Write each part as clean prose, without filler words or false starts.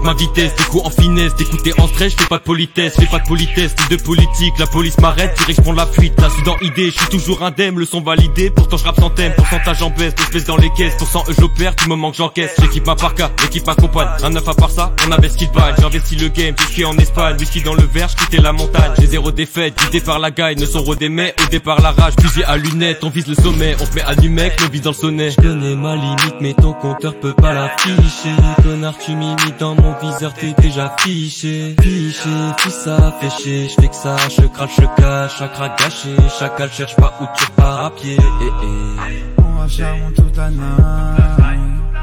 avec ma vitesse, des coups en finesse, d'écouter en stress, je fais pas de politesse, ni de politique, la police m'arrête, direct je prends la fuite, là je suis dans idée, je suis toujours indemne, le son validé, pourtant je rappe sans thème, pourcentage en baisse, l'espèce dans les caisses, % j'opère, du moment que j'encaisse, j'équipe ma parka, l'équipe m'accompagne, un 9 à part ça, on avait ce qu'il balle, j'investis le game, j'ai en Espagne, whisky dans le verre, j'quittais la montagne, j'ai zéro défaite, guidé par la gagne, ne sont rodés mais au départ la rage, fusil à lunettes, on vise le sommet, on se met à nu mec, le vise dans le sonnet. J'connais ma limite mais ton compteur peut pas l'afficher. Connard tu m'imites dans mon viseur t'es déjà fiché. Fiché, puis ça fait chier. J'fais que ça, je crache, je cache, chakra gâché. Chacal cherche pas où tu pars à pied. On va charbon toute la night.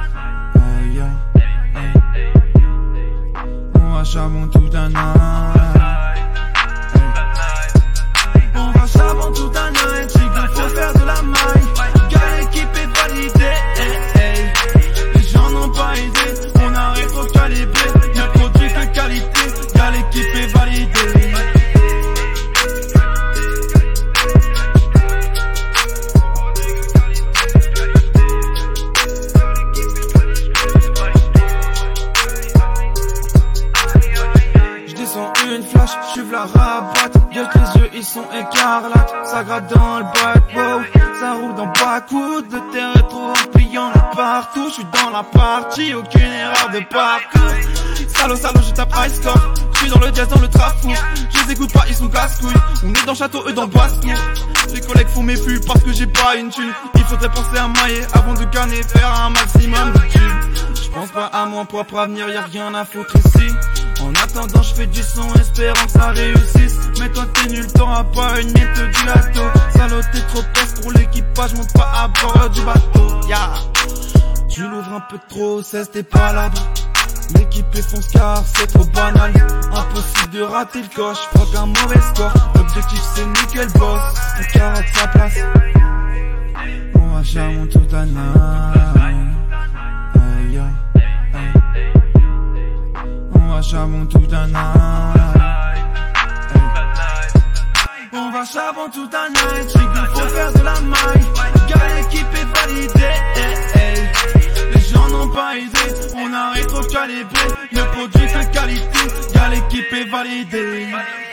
On va charbon toute la night. On va charbon toute la night. J'ai qu'il faut faire de la maille. Gars, l'équipe est validée. Les gens n'ont pas idée. On a rétro-calibré. Y'a produit de qualité. Gars, l'équipe est validée. Une flash, j'suis la rabatte. Y'a que les yeux ils sont écarlates. Ça gratte dans le bac, wow. Ça roule dans Backwood. Le terre est trop rempli, y'en a partout. J'suis dans la partie, aucune erreur de parcours. Salaud, je tape high score. J'suis dans le jazz, dans le trafic. Je les écoute pas, ils sont casse-couilles. On est dans château, eux dans basse-cour. Les collègues font mes pubs parce que j'ai pas une thune. Il faudrait penser à mailler avant de canner, faire un maximum de tubes. J'pense pas à mon propre avenir, y'a rien à foutre ici. En attendant je fais du son espérant que ça réussisse. Mais toi t'es nul, t'auras pas une miette du lato. Salaud t'es trop peste pour l'équipage, monte pas à bord du bateau. Yeah. Tu l'ouvres un peu trop, 16 t'es pas là-bas. L'équipe est fonce car c'est trop banal. Impossible de rater le coche, faut qu'un mauvais score. L'objectif c'est nickel boss, le carat de sa place. On va charbon toute la night. On va charbon toute la night. On va charbon toute la night. J'ai qu'il faut faire de la maille. Gars, l'équipe est validée. Les gens n'ont pas idée. On a rétro-calibré. Le produit de qualité. Gars, l'équipe est validée.